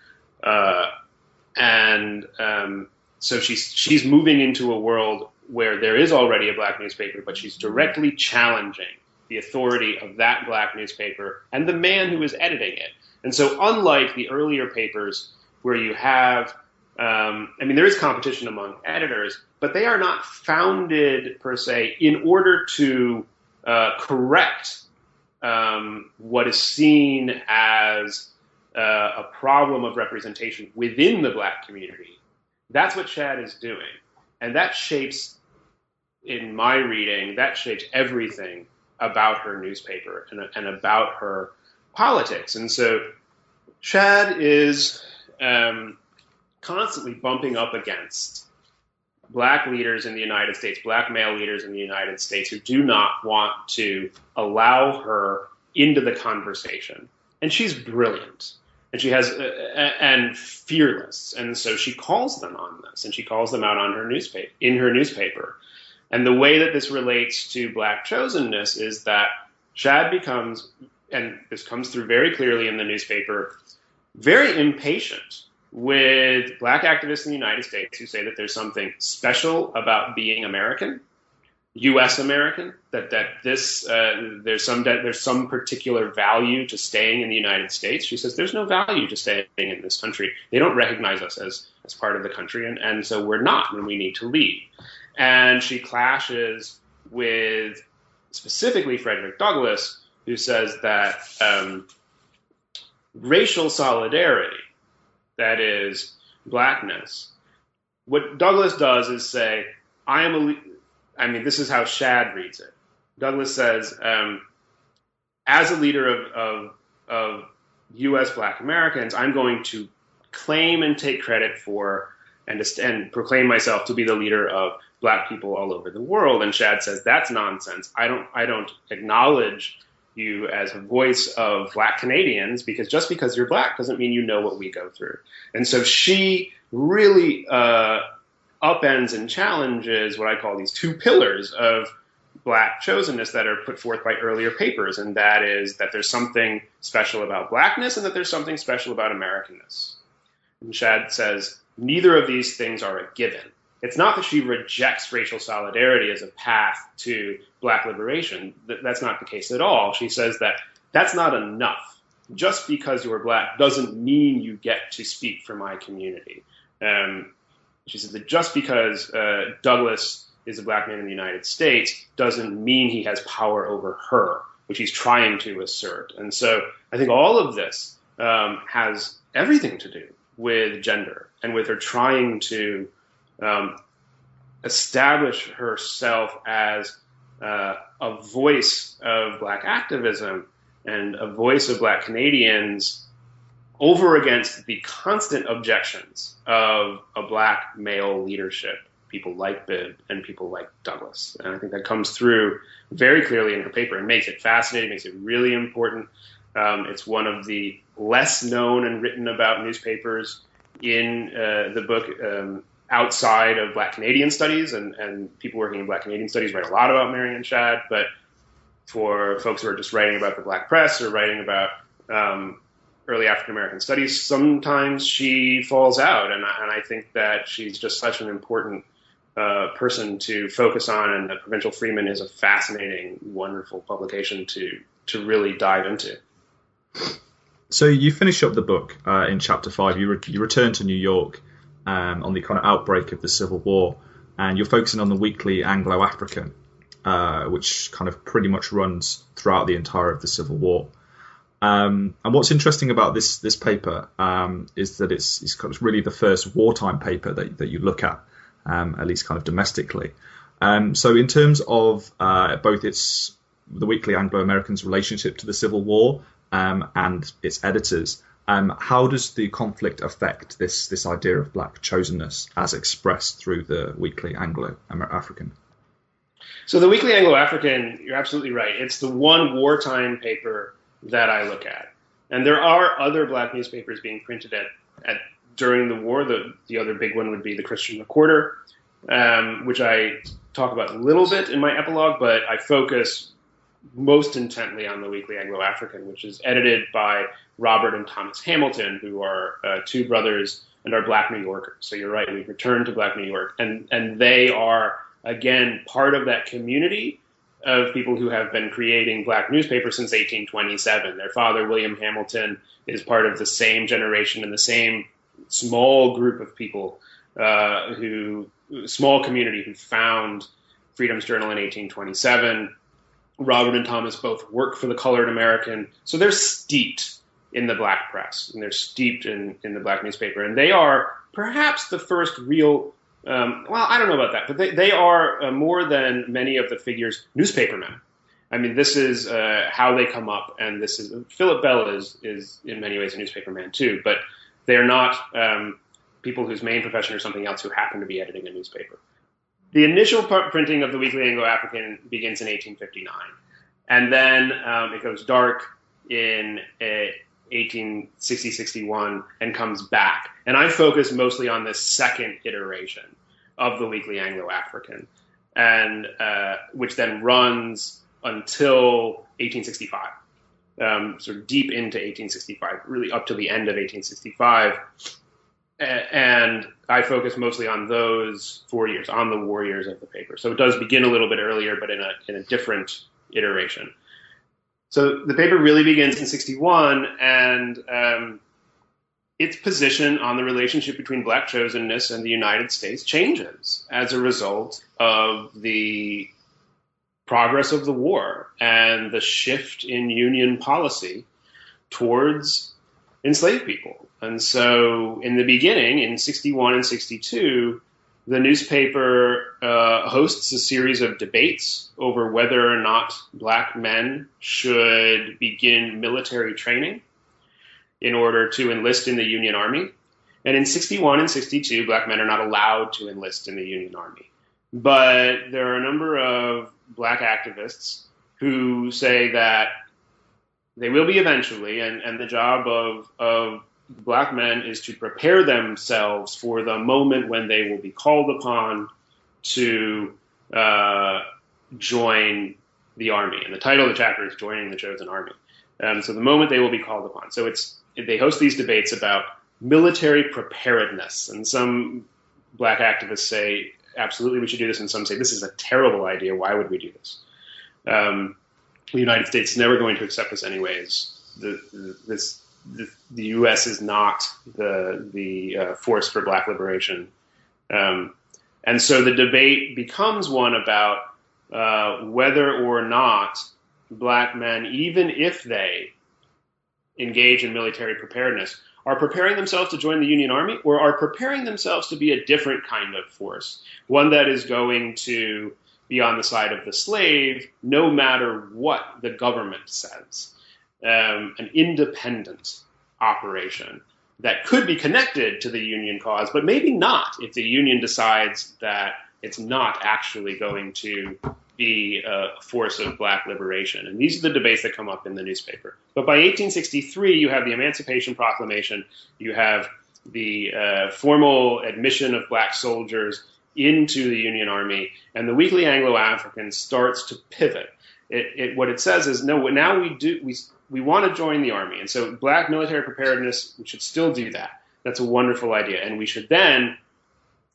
so she's moving into a world where there is already a black newspaper, but she's directly challenging the authority of that black newspaper and the man who is editing it. And so unlike the earlier papers where you have, there is competition among editors, but they are not founded per se in order to correct what is seen as a problem of representation within the black community. That's what Shad is doing. And that shapes, in my reading, that shapes everything about her newspaper and about her politics. And so Shad is constantly bumping up against black leaders in the United States, black male leaders in the United States who do not want to allow her into the conversation. And she's brilliant. And she has and fearless, and so she calls them on this, and she calls them out on her newspaper. And the way that this relates to black chosenness is that Shad becomes, and this comes through very clearly in the newspaper, very impatient with black activists in the United States who say that there's something special about being American, U.S. American, that there's some particular value to staying in the United States. She says there's no value to staying in this country. They don't recognize us as part of the country, and so we're not, and we need to leave. And she clashes with specifically Frederick Douglass, who says that racial solidarity, that is blackness, what Douglass does is say, this is how Shad reads it. Douglass says, as a leader of U.S. black Americans, I'm going to claim and take credit for and proclaim myself to be the leader of black people all over the world. And Shad says, that's nonsense. I don't acknowledge you as a voice of black Canadians, because just because you're black doesn't mean you know what we go through. And so she really upends and challenges what I call these two pillars of black chosenness that are put forth by earlier papers, and that is that there's something special about blackness and that there's something special about Americanness. And Shad says neither of these things are a given. It's not that she rejects racial solidarity as a path to black liberation. That's not the case at all. She says that that's not enough. Just because you're black doesn't mean you get to speak for my community. She says that just because Douglass is a black man in the United States doesn't mean he has power over her, which he's trying to assert. And so I think all of this has everything to do with gender and with her trying to establish herself as a voice of black activism and a voice of black Canadians over against the constant objections of a black male leadership, people like Bibb and people like Douglass. And I think that comes through very clearly in her paper and makes it fascinating, makes it really important. It's one of the less known and written about newspapers in the book outside of black Canadian studies, and people working in black Canadian studies write a lot about Marianne Shad, but for folks who are just writing about the black press or writing about early African American studies, sometimes she falls out, and I think that she's just such an important person to focus on, and the Provincial Freeman is a fascinating, wonderful publication to really dive into. So you finish up the book in chapter 5. You return to New York on the kind of outbreak of the Civil War, and you're focusing on the Weekly Anglo-African, which kind of pretty much runs throughout the entire of the Civil War. And what's interesting about this paper is that it's kind of really the first wartime paper that you look at least kind of domestically. So in terms of both the Weekly Anglo-American's relationship to the Civil War and its editors, how does the conflict affect this idea of black chosenness as expressed through the Weekly Anglo-African? So the Weekly Anglo-African, you're absolutely right. It's the one wartime paper that I look at. And there are other black newspapers being printed at during the war. The other big one would be the Christian Recorder, which I talk about a little bit in my epilogue, but I focus most intently on the Weekly Anglo-African, which is edited by Robert and Thomas Hamilton, who are two brothers and are black New Yorkers. So you're right, we've returned to black New York. And they are, again, part of that community of people who have been creating black newspapers since 1827. Their father, William Hamilton, is part of the same generation and the same small group of people small community who found Freedom's Journal in 1827. Robert and Thomas both work for the Colored American. So they're steeped in the black press, and they're steeped in the black newspaper. And they are perhaps the first real, well, I don't know about that, but they are more than many of the figures, newspapermen. I mean, this is how they come up, and this is Philip Bell is in many ways a newspaperman too, but they're not people whose main profession is something else who happen to be editing a newspaper. The initial printing of the Weekly Anglo-African begins in 1859, and then it goes dark in 1860-61 and comes back. And I focus mostly on this second iteration of the Weekly Anglo-African, and which then runs until 1865, sort of deep into 1865, really up to the end of 1865. And I focus mostly on those 4 years, on the war years of the paper. So it does begin a little bit earlier, but in a different iteration. So the paper really begins in 61, and its position on the relationship between black chosenness and the United States changes as a result of the progress of the war and the shift in Union policy towards enslaved people. And so in the beginning, in 61 and 62, the newspaper hosts a series of debates over whether or not black men should begin military training in order to enlist in the Union Army. And in 61 and 62, black men are not allowed to enlist in the Union Army. But there are a number of black activists who say that they will be eventually, and the job of black men is to prepare themselves for the moment when they will be called upon to join the army. And the title of the chapter is Joining the Chosen Army. So the moment they will be called upon. So they host these debates about military preparedness. And some black activists say, absolutely, we should do this. And some say, this is a terrible idea. Why would we do this? The United States is never going to accept this anyways. The U.S. is not the force for black liberation. And so the debate becomes one about whether or not black men, even if they engage in military preparedness, are preparing themselves to join the Union Army or are preparing themselves to be a different kind of force, one that is going to be on the side of the slave no matter what the government says. An independent operation that could be connected to the Union cause, but maybe not if the Union decides that it's not actually going to be a force of black liberation. And these are the debates that come up in the newspaper. But by 1863, you have the Emancipation Proclamation, you have the formal admission of black soldiers into the Union Army, and the Weekly Anglo-African starts to pivot. What it says is, no, now we want to join the army. And so black military preparedness, we should still do that. That's a wonderful idea. And we should then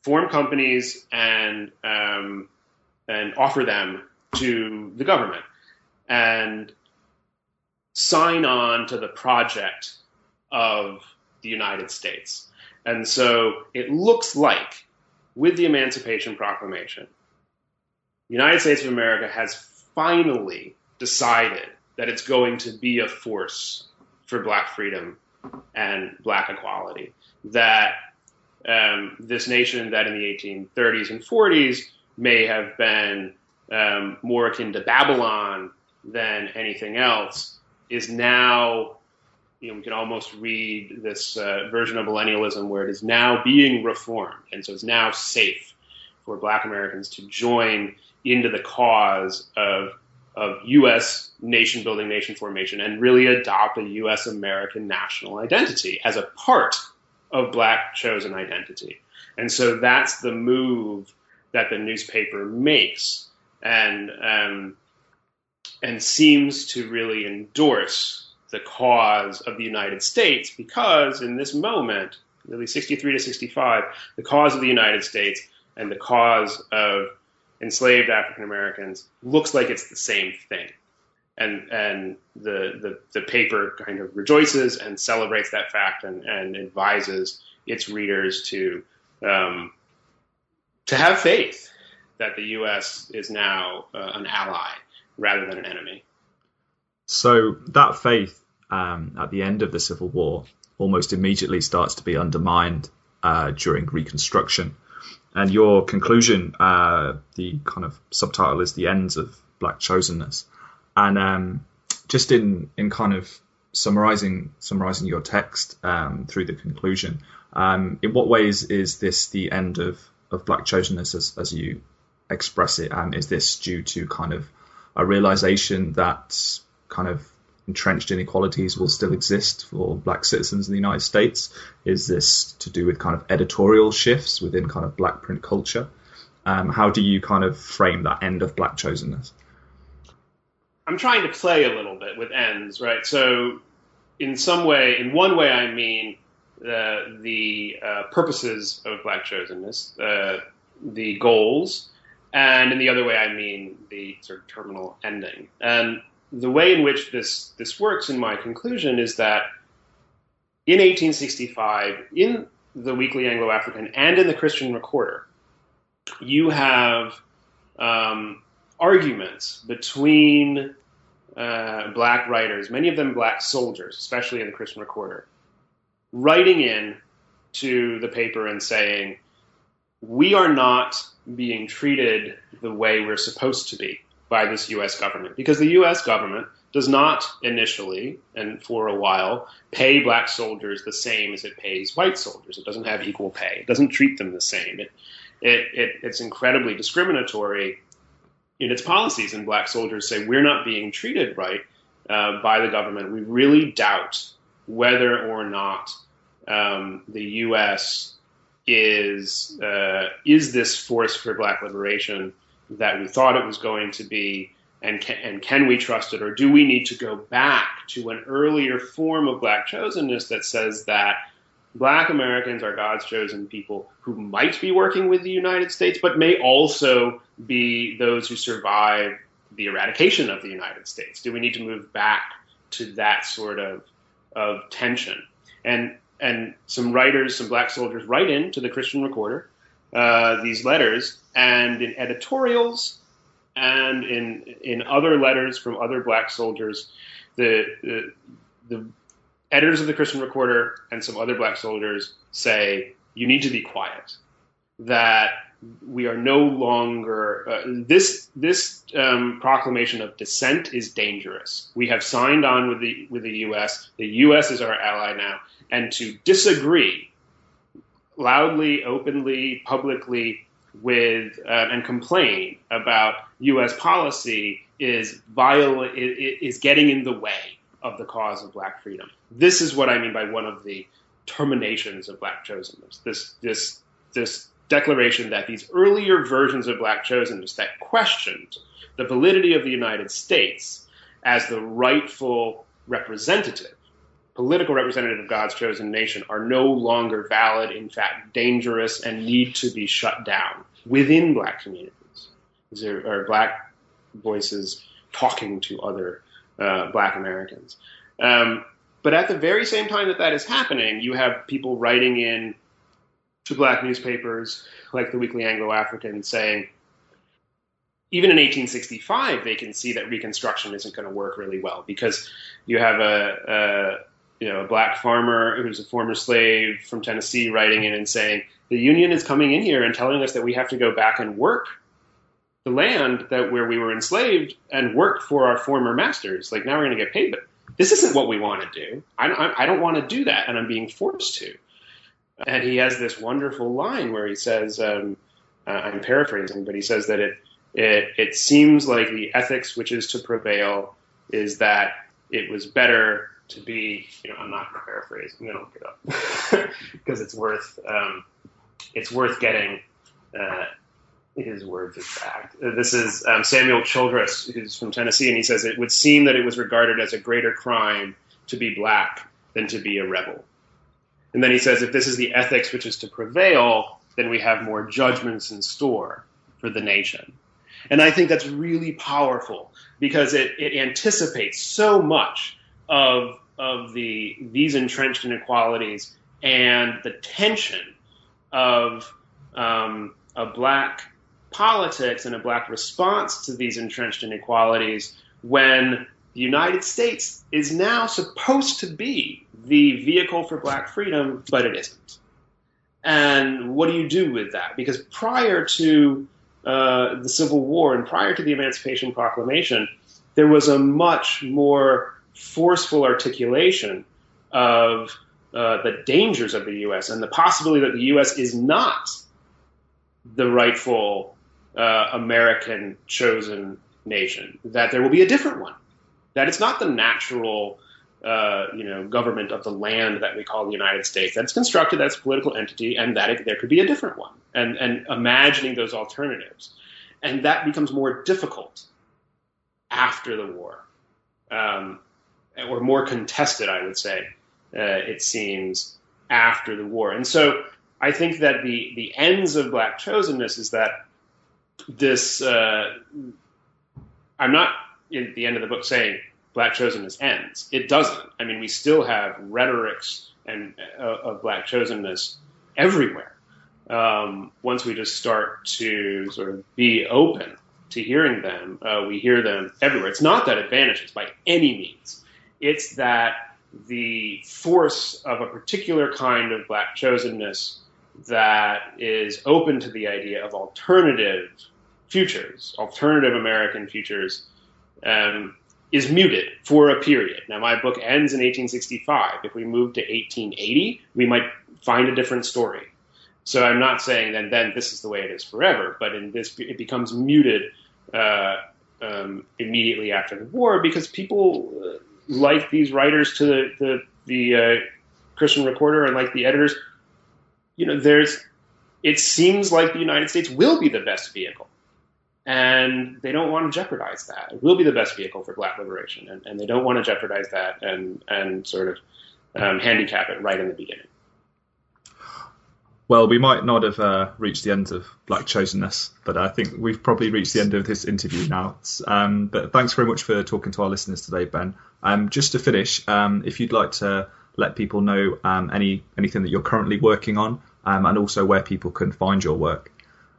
form companies and offer them to the government and sign on to the project of the United States. And so it looks like, with the Emancipation Proclamation, the United States of America has finally decided that it's going to be a force for Black freedom and Black equality. That this nation that in the 1830s and 40s may have been more akin to Babylon than anything else is now, we can almost read this version of millennialism where it is now being reformed. And so it's now safe for Black Americans to join into the cause of U.S. nation building, nation formation, and really adopt a U.S. American national identity as a part of Black chosen identity. And so that's the move that the newspaper makes and seems to really endorse the cause of the United States, because in this moment, really 63 to 65, the cause of the United States and the cause of enslaved African Americans looks like it's the same thing. And the paper kind of rejoices and celebrates that fact and advises its readers to have faith that the U.S. is now an ally rather than an enemy. So that faith at the end of the Civil War almost immediately starts to be undermined during Reconstruction. And your conclusion, the kind of subtitle is The Ends of Black Chosenness. And just in kind of summarizing your text through the conclusion, in what ways is this the end of Black chosenness as you express it? Is this due to kind of a realization that kind of entrenched inequalities will still exist for Black citizens in the United States? Is this to do with kind of editorial shifts within kind of Black print culture? How do you kind of frame that end of Black chosenness? I'm trying to play a little bit with ends, right? So in one way, I mean the purposes of Black chosenness, the goals, and in the other way, I mean the sort of terminal ending. And the way in which this works in my conclusion is that in 1865, in the Weekly Anglo-African and in the Christian Recorder, you have arguments between Black writers, many of them Black soldiers, especially in the Christian Recorder, writing in to the paper and saying, we are not being treated the way we're supposed to be by this U.S. government, because the U.S. government does not initially and for a while pay Black soldiers the same as it pays white soldiers. It doesn't have equal pay. It doesn't treat them the same. It's incredibly discriminatory in its policies, and Black soldiers say, we're not being treated right by the government. We really doubt whether or not the U.S. is this force for Black liberation that we thought it was going to be, and can we trust it, or do we need to go back to an earlier form of Black chosenness that says that Black Americans are God's chosen people who might be working with the United States, but may also be those who survive the eradication of the United States? Do we need to move back to that sort of tension? And some writers, some Black soldiers, write in to the Christian Recorder these letters, and in editorials and in other letters from other Black soldiers, the editors of the Christian Recorder and some other Black soldiers say, you need to be quiet, that we are no longer, this proclamation of dissent is dangerous. We have signed on with the U.S. The U.S. is our ally now, and to disagree loudly, openly, publicly with and complain about U.S. policy is violent, is getting in the way of the cause of Black freedom. This is what I mean by one of the terminations of Black chosenness. This declaration that these earlier versions of Black chosenness that questioned the validity of the United States as the rightful representative political representative of God's chosen nation are no longer valid, in fact, dangerous, and need to be shut down within black communities. There are black voices talking to other black Americans. But at the very same time that is happening, you have people writing in to black newspapers like the Weekly Anglo-African saying, even in 1865, they can see that Reconstruction isn't going to work really well because you have a black farmer who's a former slave from Tennessee writing in and saying, the Union is coming in here and telling us that we have to go back and work the land where we were enslaved and work for our former masters. Like, now we're going to get paid, but this isn't what we want to do. I don't want to do that, and I'm being forced to. And he has this wonderful line where he says, I'm paraphrasing, but he says that it seems like the ethics which is to prevail is that it was better to be, I'm not going to paraphrase, I'm going to look it up because it's worth getting his words exact. This is Samuel Childress, who's from Tennessee, and he says, it would seem that it was regarded as a greater crime to be black than to be a rebel. And then he says, if this is the ethics which is to prevail, then we have more judgments in store for the nation. And I think that's really powerful because it anticipates so much of these entrenched inequalities and the tension of a black politics and a black response to these entrenched inequalities when the United States is now supposed to be the vehicle for black freedom, but it isn't. And what do you do with that? Because prior to the Civil War and prior to the Emancipation Proclamation, there was a much more forceful articulation of the dangers of the U.S. and the possibility that the U.S. is not the rightful American chosen nation, that there will be a different one, that it's not the natural government of the land that we call the United States, that it's constructed as a political entity, and that there could be a different one, and imagining those alternatives. And that becomes more difficult after the war, or more contested, I would say, it seems, after the war. And so I think that the ends of black chosenness is that this, I'm not at the end of the book saying black chosenness ends. It doesn't. I mean, we still have rhetorics of black chosenness everywhere. Once we just start to sort of be open to hearing them, we hear them everywhere. It's not that it vanishes by any means. It's that the force of a particular kind of black chosenness that is open to the idea of alternative futures, alternative American futures, is muted for a period. Now, my book ends in 1865. If we move to 1880, we might find a different story. So I'm not saying that then this is the way it is forever, but in this, it becomes muted immediately after the war because people like these writers to the Christian Recorder and like the editors, it seems like the United States will be the best vehicle. And they don't want to jeopardize that. It will be the best vehicle for black liberation. And they don't want to jeopardize that and sort of handicap it right in the beginning. Well, we might not have reached the end of black chosenness, but I think we've probably reached the end of this interview now. But thanks very much for talking to our listeners today, Ben. Just to finish, if you'd like to let people know anything that you're currently working on and also where people can find your work.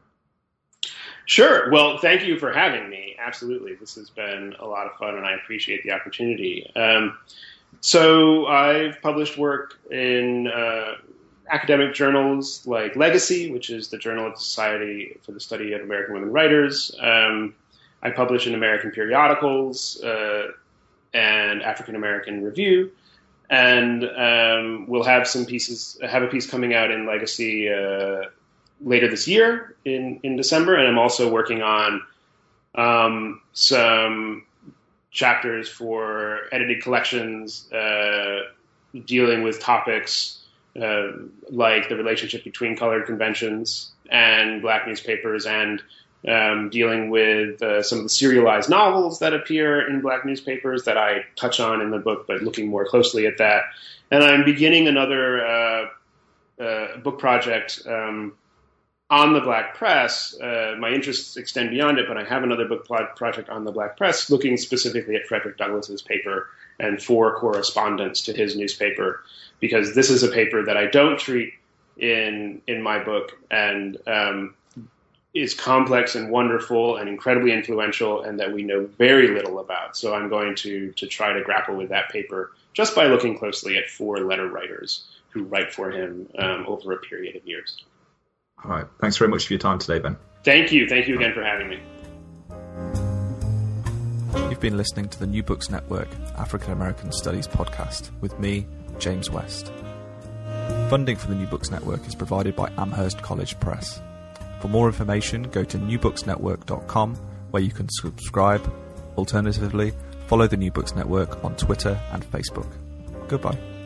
Sure. Well, thank you for having me. Absolutely. This has been a lot of fun, and I appreciate the opportunity. So I've published work in academic journals like Legacy, which is the Journal of the Society for the Study of American Women Writers. I publish in American periodicals and African American Review. And we'll have a piece coming out in Legacy later this year in December. And I'm also working on some chapters for edited collections dealing with topics like the relationship between colored conventions and black newspapers and dealing with some of the serialized novels that appear in Black newspapers that I touch on in the book, but looking more closely at that. And I'm beginning another book project on the Black press. My interests extend beyond it, but I have another book project on the Black press looking specifically at Frederick Douglass's paper and 4 correspondents to his newspaper, because this is a paper that I don't treat in my book, and is complex and wonderful and incredibly influential, and that we know very little about. So I'm going to try to grapple with that paper just by looking closely at 4 letter writers who write for him over a period of years. All right. Thanks very much for your time today, Ben. Thank you. Thank you again for having me. You've been listening to the New Books Network African American Studies podcast with me, James West. Funding for the New Books Network is provided by Amherst College Press. For more information, go to newbooksnetwork.com, where you can subscribe. Alternatively, follow the New Books Network on Twitter and Facebook. Goodbye.